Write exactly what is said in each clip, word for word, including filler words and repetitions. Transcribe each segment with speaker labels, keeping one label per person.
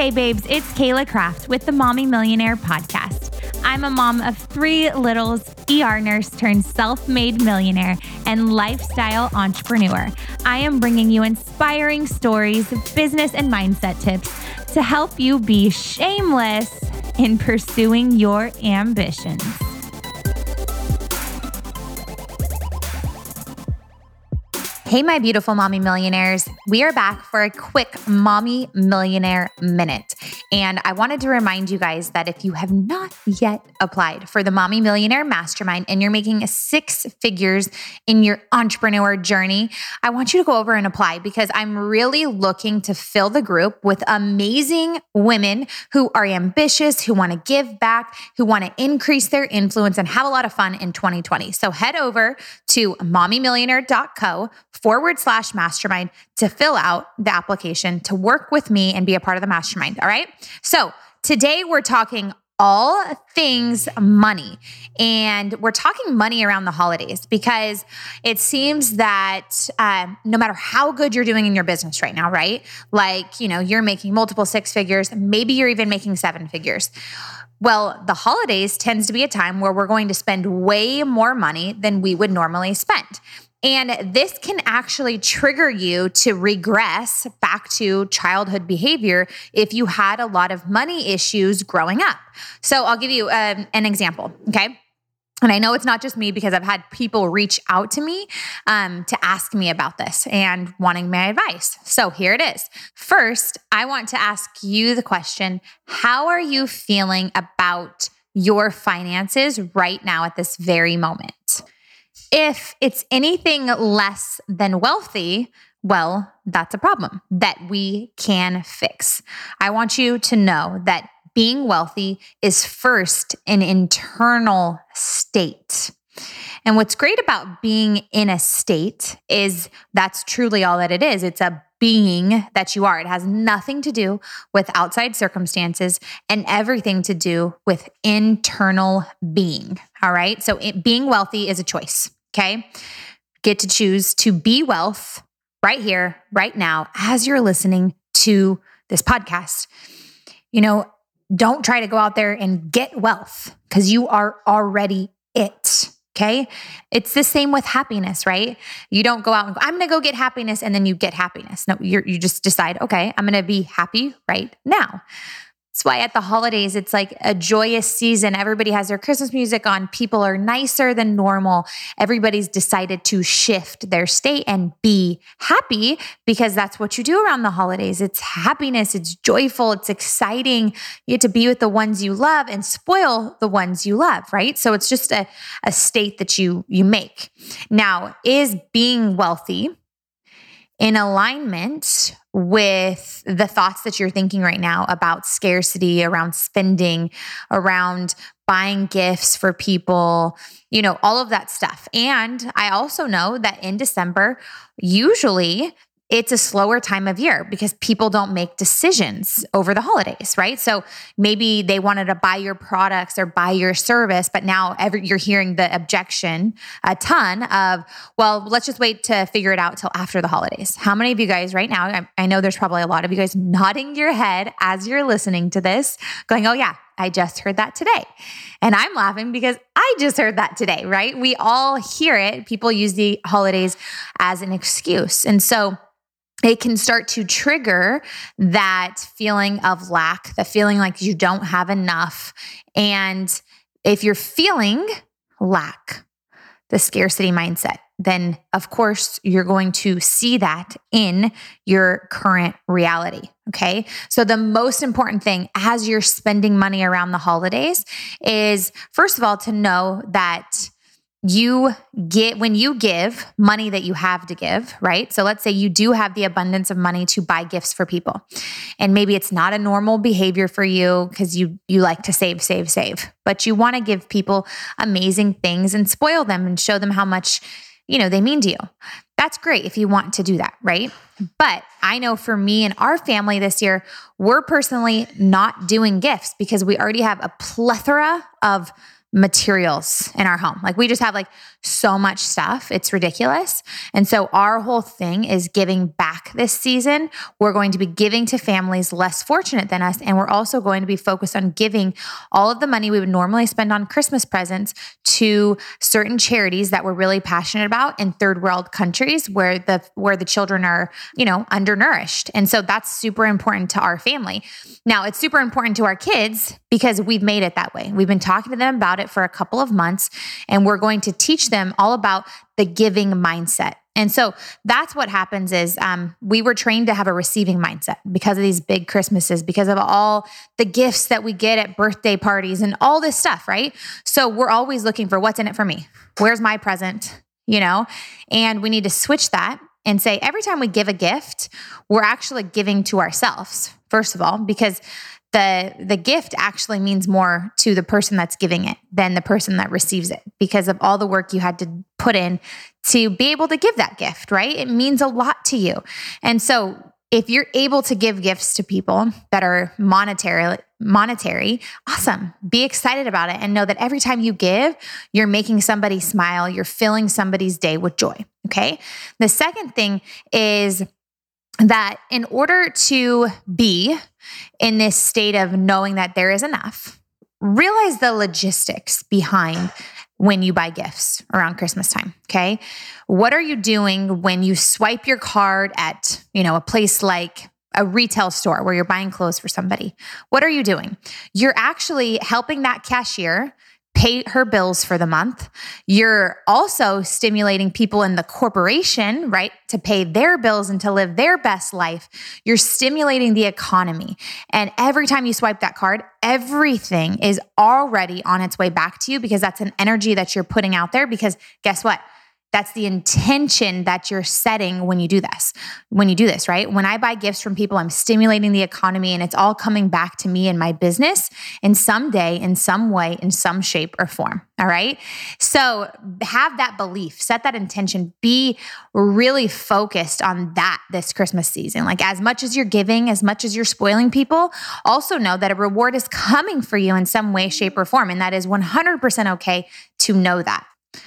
Speaker 1: Hey babes, it's Kayla Kraft with the Mommy Millionaire podcast. I'm a mom of three littles, E R nurse turned self-made millionaire, and lifestyle entrepreneur. I am bringing you inspiring stories, business and mindset tips to help you be shameless in pursuing your ambitions. Hey, my beautiful mommy millionaires. We are back for a quick Mommy Millionaire Minute. And I wanted to remind you guys that if you have not yet applied for the Mommy Millionaire Mastermind and you're making six figures in your entrepreneur journey, I want you to go over and apply because I'm really looking to fill the group with amazing women who are ambitious, who want to give back, who want to increase their influence and have a lot of fun in twenty twenty. So head over to mommymillionaire.co forward slash mastermind to fill out the application to work with me and be a part of the mastermind. All right. So today we're talking all things money, and we're talking money around the holidays because it seems that um, no matter how good you're doing in your business right now, right? Like, you know, you're making multiple six figures, maybe you're even making seven figures. Well, the holidays tends to be a time where we're going to spend way more money than we would normally spend. And this can actually trigger you to regress back to childhood behavior if you had a lot of money issues growing up. So I'll give you um, an example, okay? And I know it's not just me because I've had people reach out to me um, to ask me about this and wanting my advice. So here it is. First, I want to ask you the question, how are you feeling about your finances right now at this very moment? If it's anything less than wealthy, well, that's a problem that we can fix. I want you to know that being wealthy is first an internal state. And what's great about being in a state is that's truly all that it is. It's a being that you are. It has nothing to do with outside circumstances and everything to do with internal being. All right. So it, being wealthy is a choice. Okay. Get to choose to be wealth right here, right now, as you're listening to this podcast. You know, don't try to go out there and get wealth because you are already it. Okay. It's the same with happiness, right? You don't go out and go, I'm going to go get happiness. And then you get happiness. No, you're, you just decide, okay, I'm going to be happy right now. That's why at the holidays, it's like a joyous season. Everybody has their Christmas music on. People are nicer than normal. Everybody's decided to shift their state and be happy because that's what you do around the holidays. It's happiness. It's joyful. It's exciting. You get to be with the ones you love and spoil the ones you love, right? So it's just a, a state that you, you make. Now, is being wealthy in alignment with the thoughts that you're thinking right now about scarcity, around spending, around buying gifts for people, you know, all of that stuff. And I also know that in December, usually it's a slower time of year because people don't make decisions over the holidays, right? So maybe they wanted to buy your products or buy your service, but now every, you're hearing the objection a ton of, well, let's just wait to figure it out till after the holidays. How many of you guys right now, I, I know there's probably a lot of you guys nodding your head as you're listening to this, going, oh yeah, I just heard that today. And I'm laughing because I just heard that today, right? We all hear it. People use the holidays as an excuse. And so it can start to trigger that feeling of lack, the feeling like you don't have enough. And if you're feeling lack, the scarcity mindset, then of course you're going to see that in your current reality. Okay. So the most important thing as you're spending money around the holidays is, first of all, to know that you get, when you give money that you have to give, right? So let's say you do have the abundance of money to buy gifts for people. And maybe it's not a normal behavior for you because you, you like to save, save, save, but you want to give people amazing things and spoil them and show them how much, you know, they mean to you. That's great if you want to do that, right? But I know for me and our family this year, we're personally not doing gifts because we already have a plethora of materials in our home. Like we just have like so much stuff. It's ridiculous. And so our whole thing is giving back this season. We're going to be giving to families less fortunate than us. And we're also going to be focused on giving all of the money we would normally spend on Christmas presents to certain charities that we're really passionate about in third world countries where the, where the children are, you know, undernourished. And so that's super important to our family. Now it's super important to our kids because we've made it that way. We've been talking to them about it for a couple of months, and we're going to teach them all about the giving mindset. And so that's what happens is um, we were trained to have a receiving mindset because of these big Christmases, because of all the gifts that we get at birthday parties and all this stuff, right? So we're always looking for what's in it for me. Where's my present, you know? And we need to switch that and say every time we give a gift, we're actually giving to ourselves, first of all, because the the gift actually means more to the person that's giving it than the person that receives it because of all the work you had to put in to be able to give that gift, right? It means a lot to you. And so if you're able to give gifts to people that are monetary, monetary, awesome. Be excited about it and know that every time you give, you're making somebody smile, you're filling somebody's day with joy, okay? The second thing is that in order to be in this state of knowing that there is enough, realize the logistics behind when you buy gifts around Christmas time, okay? What are you doing when you swipe your card at, you know, a place like a retail store where you're buying clothes for somebody? What are you doing? You're actually helping that cashier pay her bills for the month. You're also stimulating people in the corporation, right, to pay their bills and to live their best life. You're stimulating the economy. And every time you swipe that card, everything is already on its way back to you because that's an energy that you're putting out there because guess what? That's the intention that you're setting when you do this. When you do this, right? When I buy gifts from people, I'm stimulating the economy and it's all coming back to me and my business in some day, in some way, in some shape or form. All right. So have that belief, set that intention, be really focused on that this Christmas season. Like as much as you're giving, as much as you're spoiling people, also know that a reward is coming for you in some way, shape, or form. And that is one hundred percent okay to know that.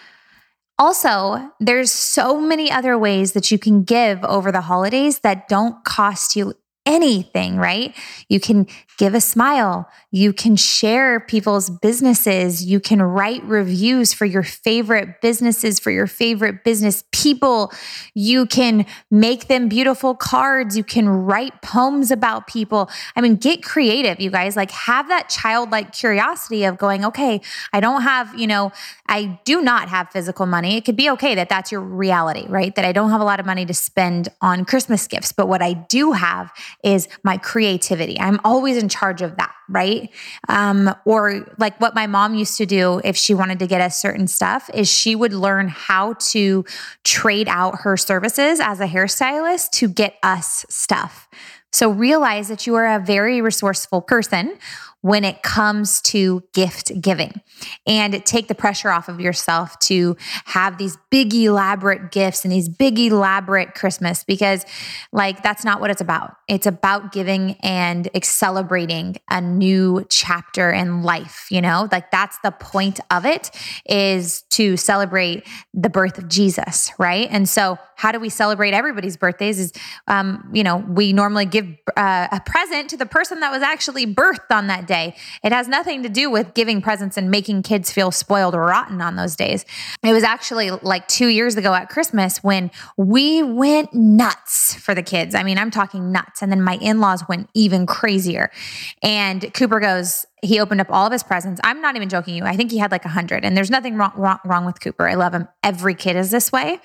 Speaker 1: Also, there's so many other ways that you can give over the holidays that don't cost you anything, right? You can give a smile. You can share people's businesses. You can write reviews for your favorite businesses, for your favorite business people. You can make them beautiful cards. You can write poems about people. I mean, get creative, you guys. Like have that childlike curiosity of going, okay, I don't have, you know, I do not have physical money. It could be okay that that's your reality, right? That I don't have a lot of money to spend on Christmas gifts. But what I do have is my creativity. I'm always in charge of that, right? Um, or like what my mom used to do if she wanted to get us certain stuff is she would learn how to trade out her services as a hairstylist to get us stuff. So realize that you are a very resourceful person when it comes to gift giving and take the pressure off of yourself to have these big elaborate gifts and these big elaborate Christmas because like that's not what it's about. It's about giving and celebrating a new chapter in life, you know? Like that's the point of it is to celebrate the birth of Jesus, right? And so how do we celebrate everybody's birthdays is, um, you know, we normally give uh, a present to the person that was actually birthed on that day. It has nothing to do with giving presents and making kids feel spoiled or rotten on those days. It was actually like two years ago at Christmas when we went nuts for the kids. I mean, I'm talking nuts. And then my in-laws went even crazier. And Cooper goes, he opened up all of his presents. I'm not even joking you. I think he had like a hundred and there's nothing wrong, wrong, wrong with Cooper. I love him. Every kid is this way.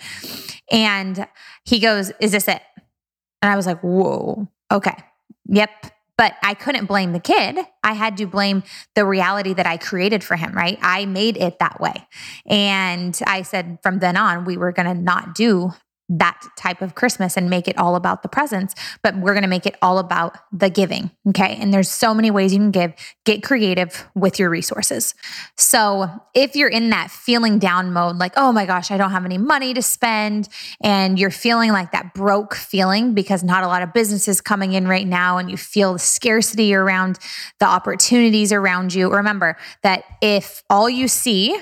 Speaker 1: And he goes, is this it? And I was like, whoa, okay. Yep. But I couldn't blame the kid. I had to blame the reality that I created for him, right? I made it that way. And I said from then on, we were going to not do that type of Christmas and make it all about the presents, but we're going to make it all about the giving. Okay. And there's so many ways you can give. Get creative with your resources. So if you're in that feeling down mode, like, oh my gosh, I don't have any money to spend, and you're feeling like that broke feeling because not a lot of business is coming in right now, and you feel the scarcity around the opportunities around you, remember that if all you see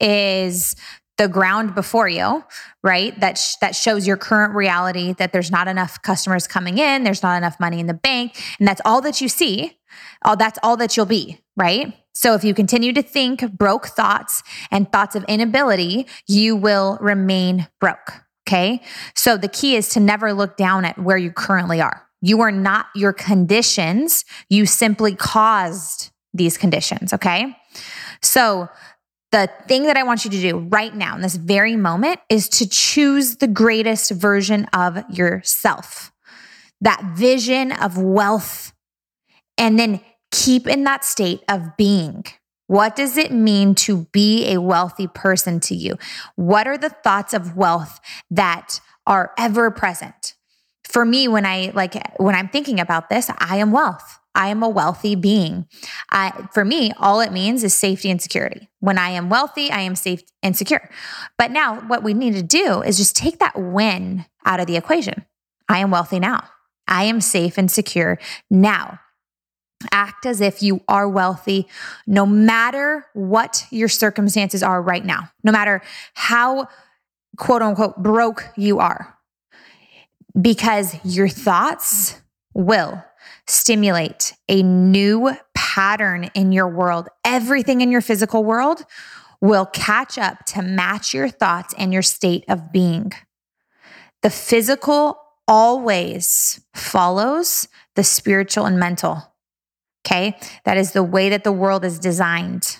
Speaker 1: is the ground before you, right? That sh- that shows your current reality, that there's not enough customers coming in, there's not enough money in the bank, and that's all that you see. All that's all that you'll be, right? So if you continue to think broke thoughts and thoughts of inability, you will remain broke, okay? So the key is to never look down at where you currently are. You are not your conditions. You simply caused these conditions, okay? So the thing that I want you to do right now in this very moment is to choose the greatest version of yourself, that vision of wealth, and then keep in that state of being. What does it mean to be a wealthy person to you? What are the thoughts of wealth that are ever present? For me, when I like when I'm thinking about this, I am wealth. I am a wealthy being. I, for me, all it means is safety and security. When I am wealthy, I am safe and secure. But now what we need to do is just take that win out of the equation. I am wealthy now. I am safe and secure now. Act as if you are wealthy, no matter what your circumstances are right now, no matter how quote unquote broke you are, because your thoughts will stimulate a new pattern in your world. Everything in your physical world will catch up to match your thoughts and your state of being. The physical always follows the spiritual and mental. Okay? That is the way that the world is designed.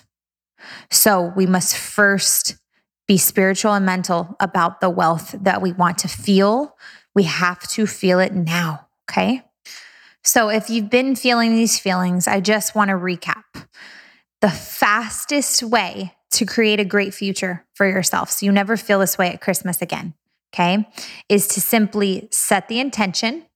Speaker 1: So we must first be spiritual and mental about the wealth that we want to feel. We have to feel it now. Okay? So if you've been feeling these feelings, I just want to recap. The fastest way to create a great future for yourself, so you never feel this way at Christmas again, okay, is to simply set the intention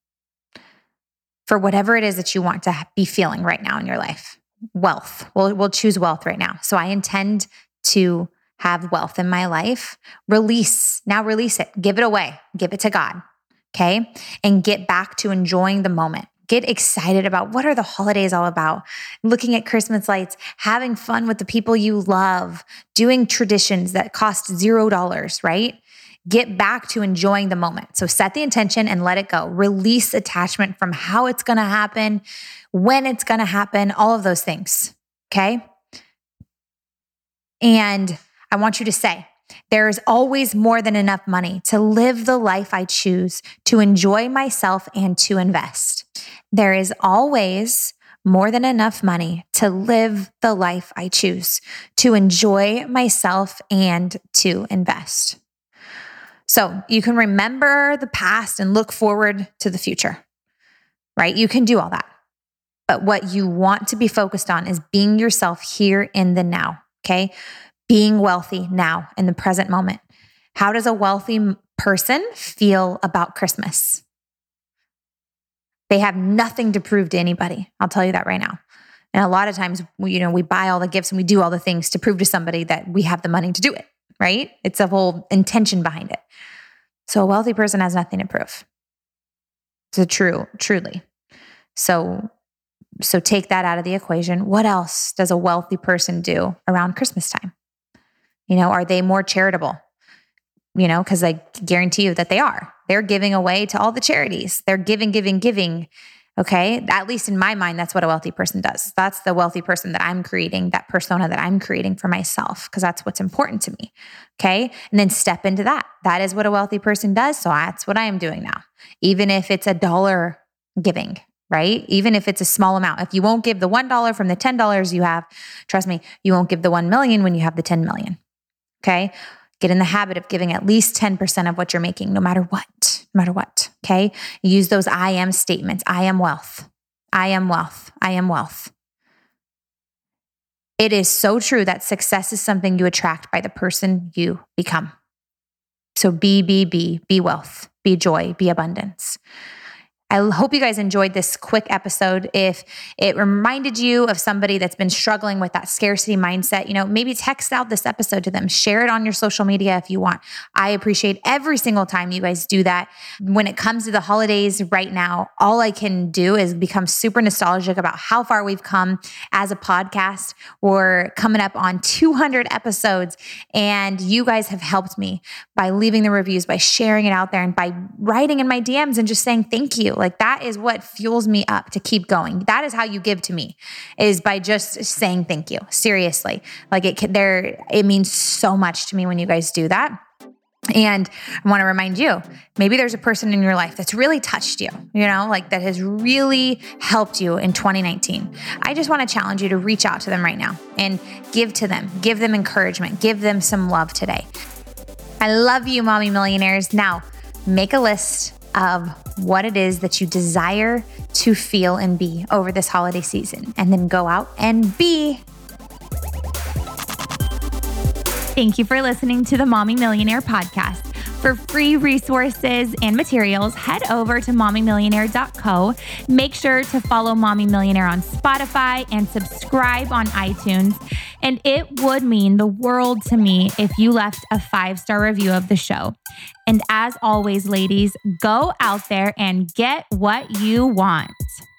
Speaker 1: for whatever it is that you want to be feeling right now in your life. Wealth. We'll, we'll choose wealth right now. So I intend to have wealth in my life. Release. Now release it. Give it away. Give it to God, okay? And get back to enjoying the moment. Get excited about what are the holidays all about? Looking at Christmas lights, having fun with the people you love, doing traditions that cost zero dollars, right? Get back to enjoying the moment. So set the intention and let it go. Release attachment from how it's going to happen, when it's going to happen, all of those things, okay? And I want you to say, there is always more than enough money to live the life I choose, to enjoy myself and to invest. There is always more than enough money to live the life I choose, to enjoy myself and to invest. So you can remember the past and look forward to the future, right? You can do all that. But what you want to be focused on is being yourself here in the now, okay? Being wealthy now in the present moment. How does a wealthy person feel about Christmas? They have nothing to prove to anybody. I'll tell you that right now. And a lot of times, we, you know, we buy all the gifts and we do all the things to prove to somebody that we have the money to do it, right? It's a whole intention behind it. So a wealthy person has nothing to prove. So true, truly. So, so take that out of the equation. What else does a wealthy person do around Christmas time? You know, are they more charitable? You know, because I guarantee you that they are. They're giving away to all the charities. They're giving, giving, giving. Okay. At least in my mind, that's what a wealthy person does. That's the wealthy person that I'm creating, that persona that I'm creating for myself, because that's what's important to me. Okay. And then step into that. That is what a wealthy person does. So that's what I am doing now. Even if it's a dollar giving, right? Even if it's a small amount. If you won't give the one dollar from the ten dollars you have, trust me, you won't give the one million when you have the ten million. Okay. Get in the habit of giving at least ten percent of what you're making, no matter what, no matter what, okay? Use those I am statements. I am wealth. I am wealth. I am wealth. It is so true that success is something you attract by the person you become. So be, be, be, be wealth, be joy, be abundance. I hope you guys enjoyed this quick episode. If it reminded you of somebody that's been struggling with that scarcity mindset, you know, maybe text out this episode to them, share it on your social media if you want. I appreciate every single time you guys do that. When it comes to the holidays right now, all I can do is become super nostalgic about how far we've come as a podcast. We're coming up on two hundred episodes, and you guys have helped me by leaving the reviews, by sharing it out there, and by writing in my D Ms and just saying thank you. Like that is what fuels me up to keep going. That is how you give to me, is by just saying thank you. Seriously. Like it can, there, it means so much to me when you guys do that. And I want to remind you, maybe there's a person in your life that's really touched you, you know, like that has really helped you in twenty nineteen. I just want to challenge you to reach out to them right now and give to them, give them encouragement, give them some love today. I love you, Mommy Millionaires. Now make a list of what it is that you desire to feel and be over this holiday season, and then go out and be. Thank you for listening to the Mommy Millionaire podcast. For free resources and materials, head over to mommy millionaire dot co. Make sure to follow Mommy Millionaire on Spotify and subscribe on iTunes. And it would mean the world to me if you left a five-star review of the show. And as always, ladies, go out there and get what you want.